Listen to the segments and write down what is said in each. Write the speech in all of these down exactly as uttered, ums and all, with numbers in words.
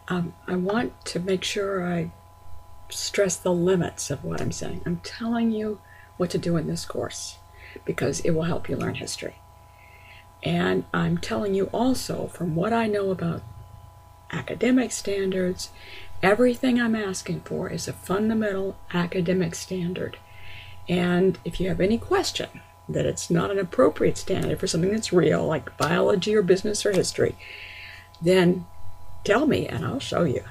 um, I want to make sure I stress the limits of what I'm saying. I'm telling you what to do in this course because it will help you learn history. And I'm telling you also, from what I know about academic standards, everything I'm asking for is a fundamental academic standard. And if you have any question that it's not an appropriate standard for something that's real, like biology or business or history, then tell me and I'll show you.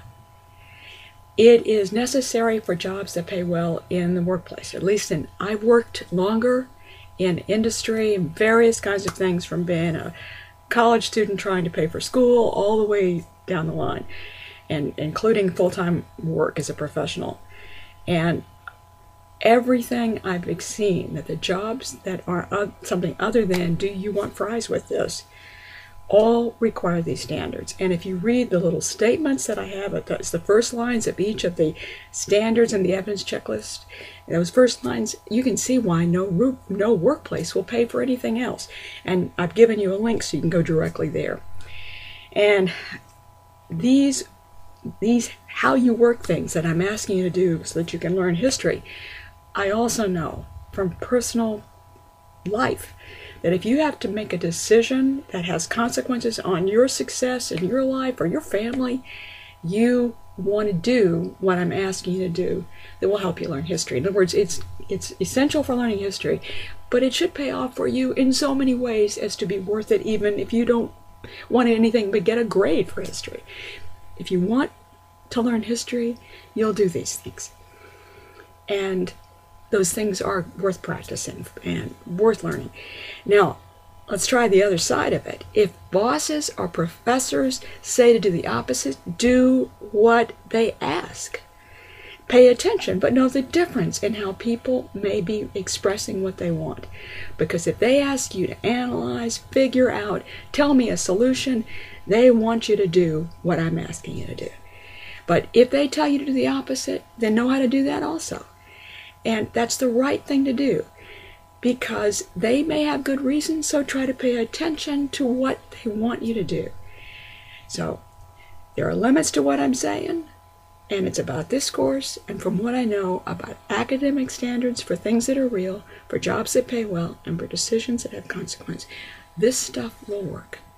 It is necessary for jobs that pay well in the workplace. At least in, I've worked longer in industry and various kinds of things, from being a college student trying to pay for school all the way down the line, and including full-time work as a professional. And everything I've seen, that the jobs that are uh, something other than do you want fries with this, all require these standards. And if you read the little statements that I have, it's the first lines of each of the standards in the evidence checklist. Those first lines, you can see why no no workplace will pay for anything else. And I've given you a link so you can go directly there. And these these how you work things that I'm asking you to do so that you can learn history, I also know from personal life that if you have to make a decision that has consequences on your success in your life or your family, you want to do what I'm asking you to do that will help you learn history. In other words, it's it's essential for learning history, but it should pay off for you in so many ways as to be worth it, even if you don't want anything but get a grade for history. If you want to learn history, you'll do these things. And those things are worth practicing and worth learning. Now, let's try the other side of it. If bosses or professors say to do the opposite, do what they ask. Pay attention, but know the difference in how people may be expressing what they want. Because if they ask you to analyze, figure out, tell me a solution, they want you to do what I'm asking you to do. But if they tell you to do the opposite, then know how to do that also. And that's the right thing to do, because they may have good reasons, so try to pay attention to what they want you to do. So there are limits to what I'm saying, and it's about this course, and from what I know about academic standards for things that are real, for jobs that pay well, and for decisions that have consequence, this stuff will work.